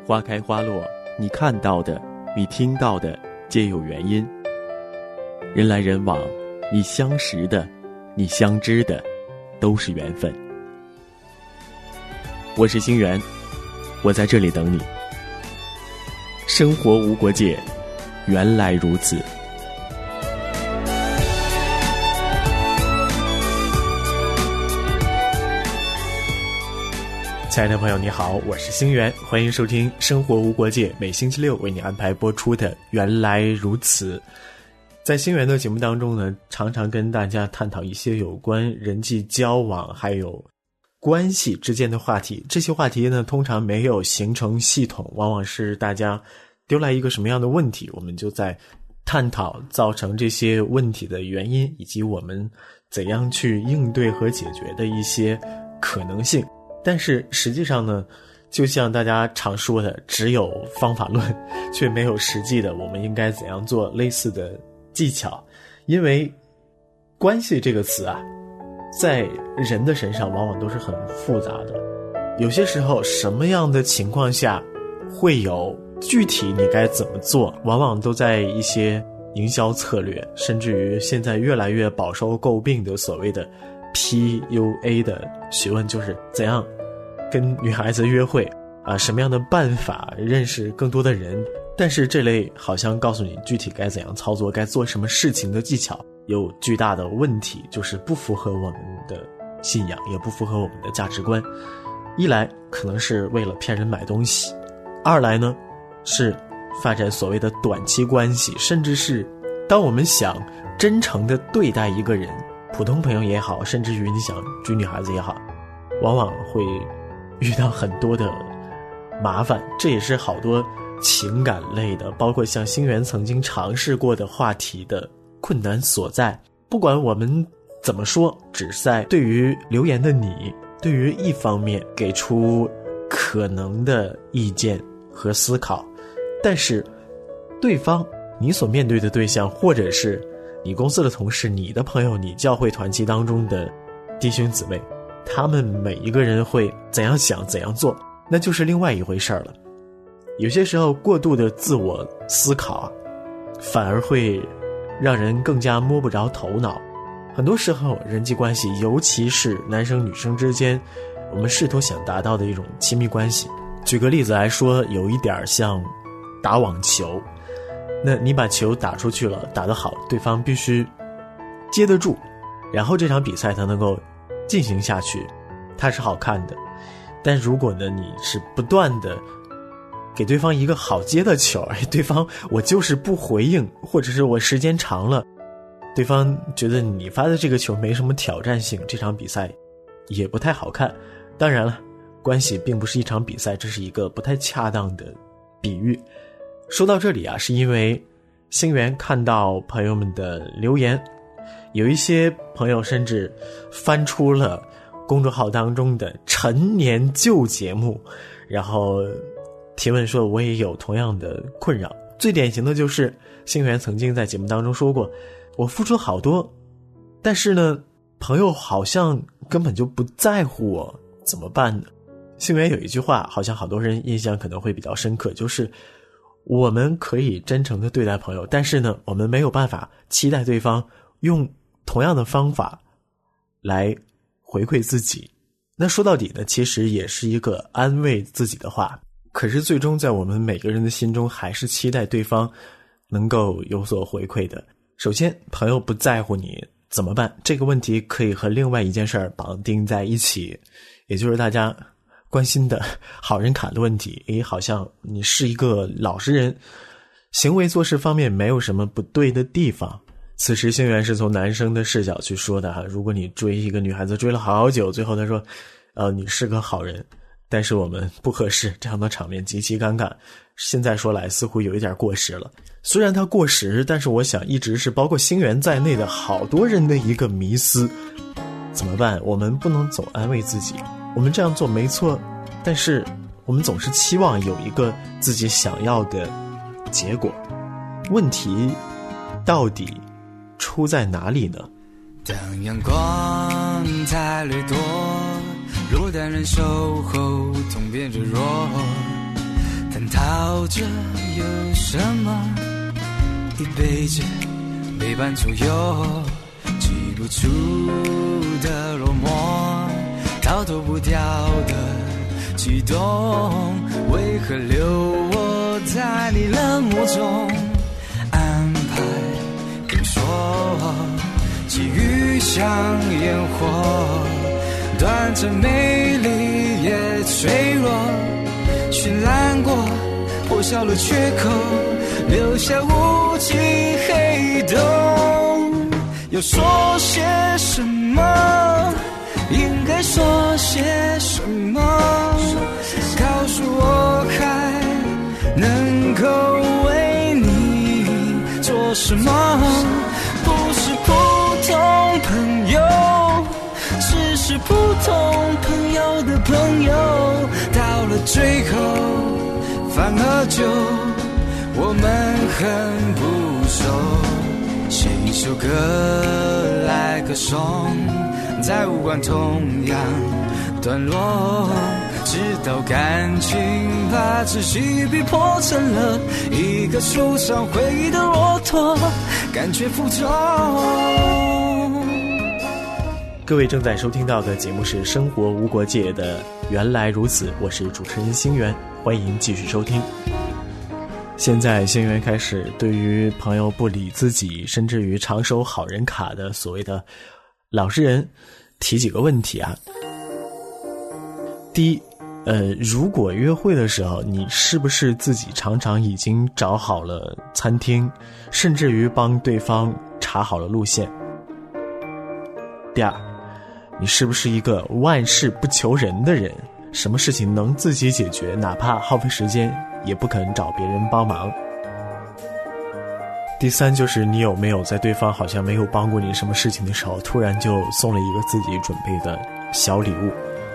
花开花落，你看到的，你听到的，皆有原因。人来人往，你相识的，你相知的，都是缘分。我是星源，我在这里等你。生活无国界，原来如此。 亲爱的朋友你好，我是星源，欢迎收听生活无国界，每星期六为你安排播出的原来如此。在星源的节目当中呢，常常跟大家探讨一些有关人际交往还有关系之间的话题。这些话题呢，通常没有形成系统，往往是大家丢来一个什么样的问题，我们就在探讨造成这些问题的原因，以及我们怎样去应对和解决的一些可能性。但是实际上呢，就像大家常说的，只有方法论，却没有实际的我们应该怎样做类似的技巧。因为关系这个词啊，在人的身上往往都是很复杂的，有些时候什么样的情况下会有具体你该怎么做，往往都在一些营销策略，甚至于现在越来越饱受诟病的所谓的PUA 的学问，就是怎样跟女孩子约会啊，什么样的办法认识更多的人。但是这类好像告诉你具体该怎样操作，该做什么事情的技巧，有巨大的问题，就是不符合我们的信仰，也不符合我们的价值观。一来可能是为了骗人买东西，二来呢是发展所谓的短期关系，甚至是当我们想真诚地对待一个人，普通朋友也好，甚至于你想追女孩子也好，往往会遇到很多的麻烦。这也是好多情感类的，包括像星源曾经尝试过的话题的困难所在。不管我们怎么说，只在对于留言的你，对于一方面给出可能的意见和思考，但是对方，你所面对的对象，或者是你公司的同事，你的朋友，你教会团契当中的弟兄姊妹，他们每一个人会怎样想怎样做，那就是另外一回事了。有些时候过度的自我思考反而会让人更加摸不着头脑。很多时候人际关系，尤其是男生女生之间，我们试图想达到的一种亲密关系，举个例子来说，有一点像打网球。那你把球打出去了，打得好，对方必须接得住，然后这场比赛它能够进行下去，它是好看的。但如果呢，你是不断的给对方一个好接的球，对方我就是不回应，或者是我时间长了，对方觉得你发的这个球没什么挑战性，这场比赛也不太好看。当然了，关系并不是一场比赛，这是一个不太恰当的比喻。说到这里啊，是因为星源看到朋友们的留言，有一些朋友甚至翻出了公众号当中的陈年旧节目，然后提问说我也有同样的困扰。最典型的就是星源曾经在节目当中说过，我付出好多，但是呢朋友好像根本就不在乎我，怎么办呢？星源有一句话好像好多人印象可能会比较深刻，就是我们可以真诚地对待朋友，但是呢我们没有办法期待对方用同样的方法来回馈自己。那说到底呢，其实也是一个安慰自己的话，可是最终在我们每个人的心中还是期待对方能够有所回馈的。首先朋友不在乎你怎么办，这个问题可以和另外一件事儿绑定在一起，也就是大家关心的好人卡的问题。好像你是一个老实人，行为做事方面没有什么不对的地方。此时星源是从男生的视角去说的哈，如果你追一个女孩子追了好久，最后他说你是个好人，但是我们不合适，这样的场面极其尴尬。现在说来似乎有一点过时了，虽然它过时，但是我想一直是包括星源在内的好多人的一个迷思。怎么办？我们不能总安慰自己，我们这样做没错，但是我们总是期望有一个自己想要的结果。问题到底出在哪里呢？ 当阳光太掠夺，落单人守候，痛变着弱，他逃着有什么？一辈子陪伴左右，记不住的落寞，逃脱不掉的悸动，为何留我在你冷漠中？安排跟说，际遇像烟火，短暂美丽也脆弱，绚烂过，破晓了缺口，留下无尽黑洞。要说些什么？应该说些什么？告诉我还能够为你做什么？不是普通朋友，只是普通朋友的朋友，到了最后反而就我们很不熟，写一首歌来歌颂，在无关痛痒段落，直到感情把自己逼迫成了一个受伤回忆的骆驼，感觉负重。 各位正在收听到的节目是《生活无国界》的原来如此，我是主持人星源，欢迎继续收听。现在星源开始对于朋友不理自己，甚至于常收好人卡的所谓的老实人提几个问题啊。第一，如果约会的时候，你是不是自己常常已经找好了餐厅，甚至于帮对方查好了路线？第二，你是不是一个万事不求人的人，什么事情能自己解决，哪怕耗费时间也不肯找别人帮忙？第三，就是你有没有在对方好像没有帮过你什么事情的时候，突然就送了一个自己准备的小礼物？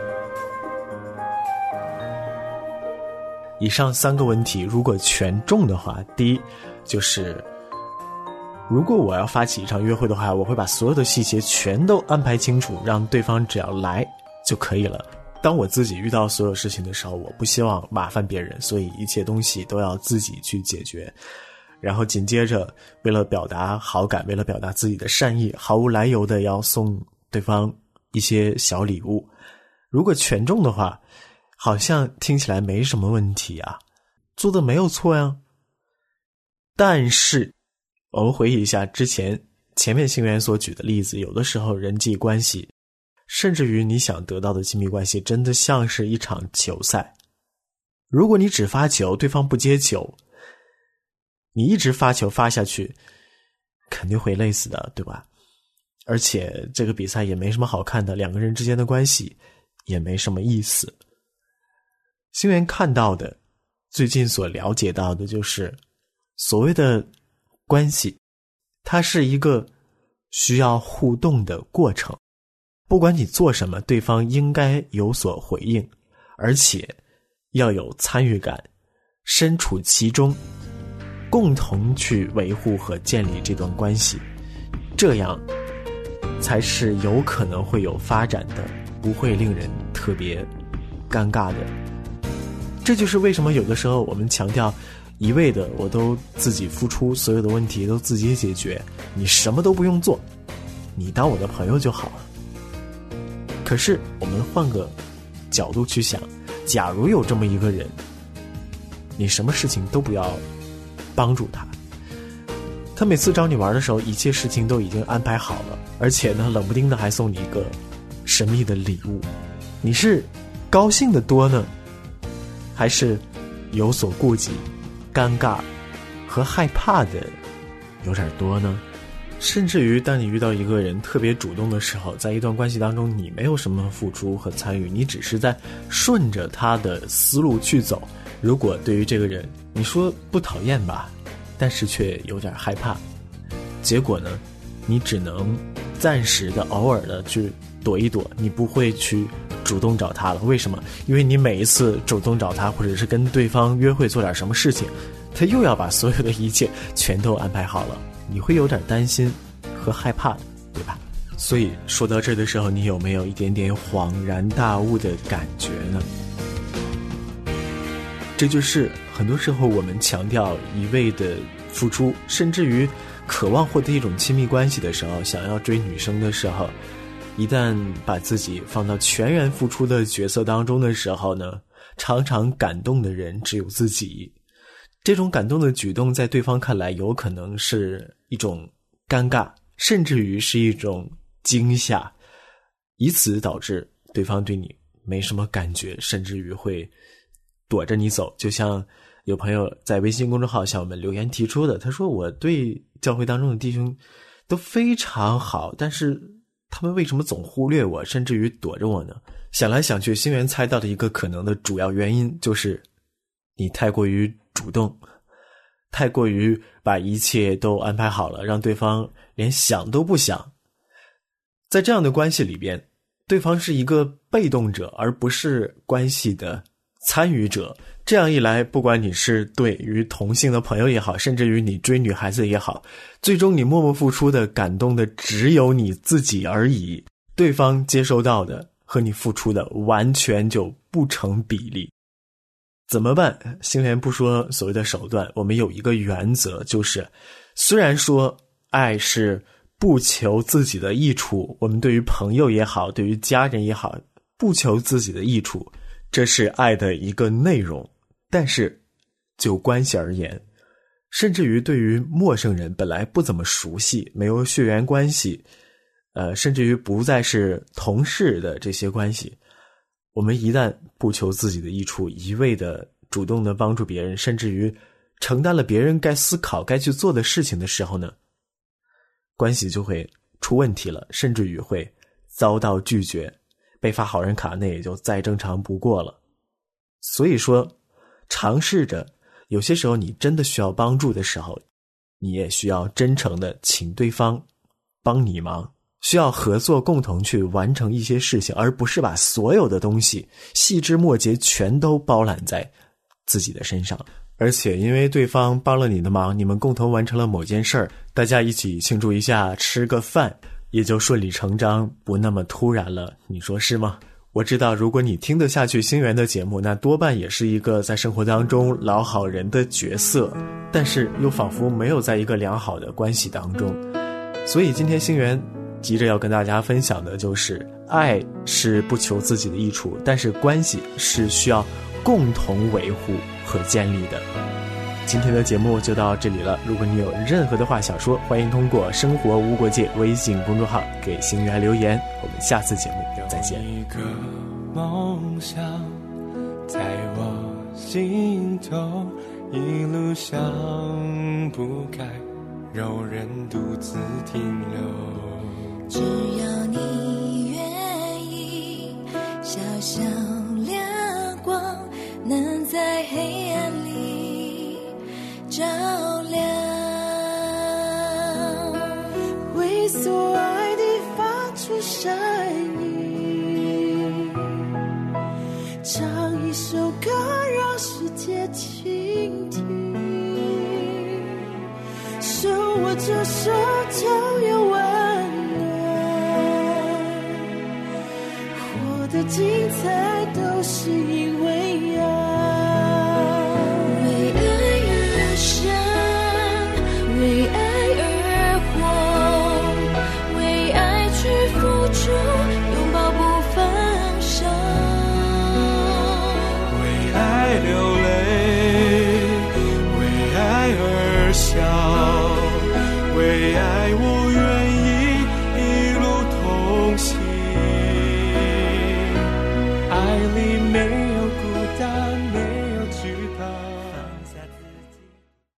以上3个问题如果全中的话，第一就是如果我要发起一场约会的话，我会把所有的细节全都安排清楚，让对方只要来就可以了。当我自己遇到所有事情的时候，我不希望麻烦别人，所以一切东西都要自己去解决。然后紧接着，为了表达好感，为了表达自己的善意，毫无来由的要送对方一些小礼物。如果全中的话，好像听起来没什么问题啊，做的没有错呀。但是我们回忆一下前面星源所举的例子，有的时候人际关系，甚至于你想得到的亲密关系，真的像是一场球赛。如果你只发球，对方不接球，你一直发球发下去，肯定会累死的，对吧？而且这个比赛也没什么好看的，两个人之间的关系也没什么意思。星源看到的，最近所了解到的就是所谓的关系，它是一个需要互动的过程，不管你做什么，对方应该有所回应，而且要有参与感，身处其中，共同去维护和建立这段关系，这样才是有可能会有发展的，不会令人特别尴尬的。这就是为什么有的时候我们强调一味的我都自己付出，所有的问题都自己解决，你什么都不用做，你当我的朋友就好了。可是我们换个角度去想，假如有这么一个人，你什么事情都不要帮助他，他每次找你玩的时候，一切事情都已经安排好了，而且呢，冷不丁的还送你一个神秘的礼物，你是高兴的多呢，还是有所顾忌、尴尬和害怕的有点多呢？甚至于当你遇到一个人特别主动的时候，在一段关系当中你没有什么付出和参与，你只是在顺着他的思路去走，如果对于这个人你说不讨厌吧，但是却有点害怕，结果呢，你只能暂时的偶尔的去躲一躲，你不会去主动找他了。为什么？因为你每一次主动找他，或者是跟对方约会做点什么事情，他又要把所有的一切全都安排好了，你会有点担心和害怕的，对吧？所以说到这的时候，你有没有一点点恍然大悟的感觉呢？ 这就是很多时候我们强调一味的付出，甚至于渴望获得一种亲密关系的时候，想要追女生的时候，一旦把自己放到全员付出的角色当中的时候呢，常常感动的人只有自己。这种感动的举动在对方看来有可能是一种尴尬，甚至于是一种惊吓，以此导致对方对你没什么感觉，甚至于会躲着你走。就像有朋友在微信公众号向我们留言提出的，他说我对教会当中的弟兄都非常好，但是他们为什么总忽略我，甚至于躲着我呢？想来想去，星源猜到的一个可能的主要原因就是你太过于主动，太过于把一切都安排好了，让对方连想都不想。在这样的关系里边，对方是一个被动者，而不是关系的参与者。这样一来，不管你是对于同性的朋友也好，甚至于你追女孩子也好，最终你默默付出的、感动的只有你自己而已，对方接收到的和你付出的完全就不成比例。怎么办？星源不说所谓的手段，我们有一个原则，就是虽然说爱是不求自己的益处，我们对于朋友也好，对于家人也好，不求自己的益处，这是爱的一个内容。但是就关系而言，甚至于对于陌生人本来不怎么熟悉，没有血缘关系，甚至于不再是同事的这些关系，我们一旦不求自己的益处，一味的主动的帮助别人，甚至于承担了别人该思考该去做的事情的时候呢，关系就会出问题了，甚至于会遭到拒绝，被发好人卡那也就再正常不过了。所以说尝试着，有些时候你真的需要帮助的时候，你也需要真诚的请对方帮你忙，需要合作共同去完成一些事情，而不是把所有的东西细枝末节全都包揽在自己的身上。而且因为对方帮了你的忙，你们共同完成了某件事儿，大家一起庆祝一下，吃个饭，也就顺理成章，不那么突然了，你说是吗？我知道如果你听得下去星源的节目，那多半也是一个在生活当中老好人的角色，但是又仿佛没有在一个良好的关系当中。所以今天星源急着要跟大家分享的就是，爱是不求自己的益处，但是关系是需要共同维护和建立的。今天的节目就到这里了，如果你有任何的话想说，欢迎通过生活无国界微信公众号给星源留言，我们下次节目再见。 有一个梦想在我心头，一路上不该有人独自停留， 只要你愿意，小小亮光能在黑暗里照亮，为所爱的发出声音，唱一首歌让世界倾听，手握着手就有温暖，活得精彩都是因为爱。为爱而活，为爱去付出，拥抱不放手， 为爱流泪，为爱而笑，为爱我愿意一路同行，爱里没有孤单，没有惧怕。